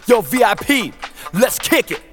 Yo, VIP, let's kick it.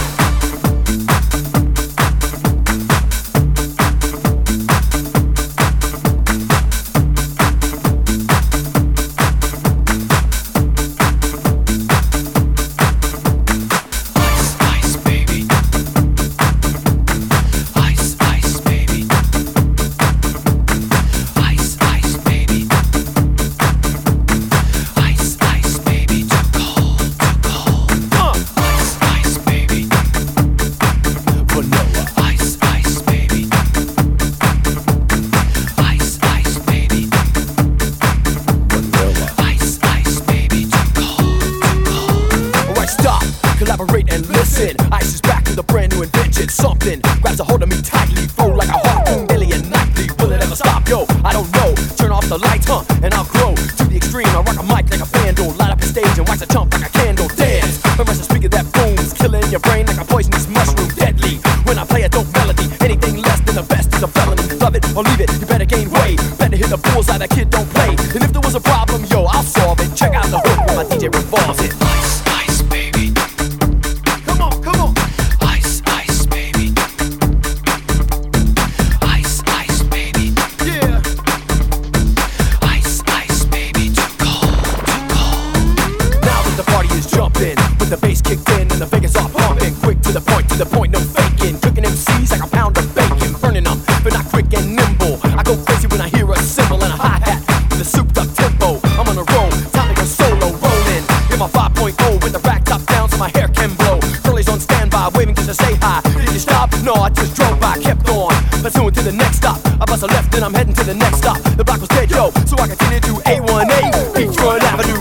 Collaborate and listen. Ice is back with a brand new invention. Something grabs a hold of me tightly, flow like a harpoon daily and nightly. Will it ever stop? Yo, I don't know. Turn off the lights, and I'll grow to the extreme. I rock a mic like a vandal, light up a stage and wax a chump like a candle. Dance, immerse a speaker that booms, killing your brain like a poisonous mushroom. Deadly when I play a dope melody. Anything less than the best is a felony. Love it or leave it, you better gain weight. Better hit the bullseye, that kid don't play. And if there was a problem, yo, I'll solve it. Check out the hook when my DJ revolves it. With the bass kicked in and the Vegas are pumping. Quick to the point, no faking. Cooking MCs like a pound of bacon. Burning them, but not quick and nimble. I go crazy when I hear a cymbal and a hi-hat with a souped up tempo. I'm on a roll, time to go solo, rolling. Get my 5.0 with the rack top down so my hair can blow. Curly's on standby, waving just to say hi. Did you stop? No, I just drove by, kept on. Pursuing to the next stop. I bust a left and I'm heading to the next stop. The block was dead, yo, so I continued to A1A, Beachfront Avenue.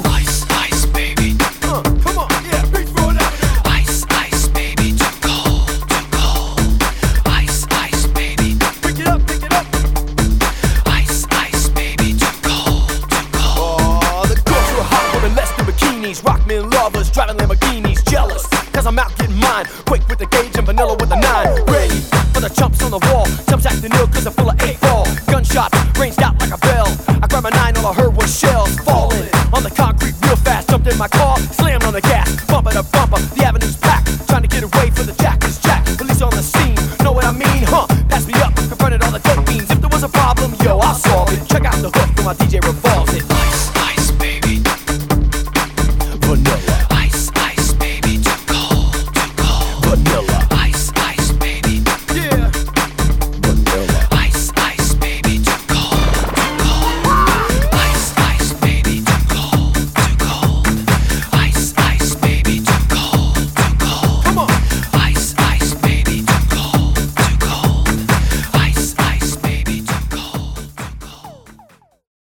Rockmen lovers driving Lamborghinis, jealous cause I'm out getting mine. Quick with the gauge and vanilla with the 9. Ready for the chumps on the wall. Chumps acting ill cause I'm full of 8-ball. Gunshots ranged out like a bell. I grabbed my 9, all I heard was shells falling on the concrete real fast. Jumped in my car, slammed on the gas, bumper to bumper, the avenue's packed. Trying to get away from the jack is jack. Police on the scene, know what I mean, huh? Pass me up, confronted all the dope beans. If there was a problem, yo, I'll solve it. Check out the hook when my DJ revolves.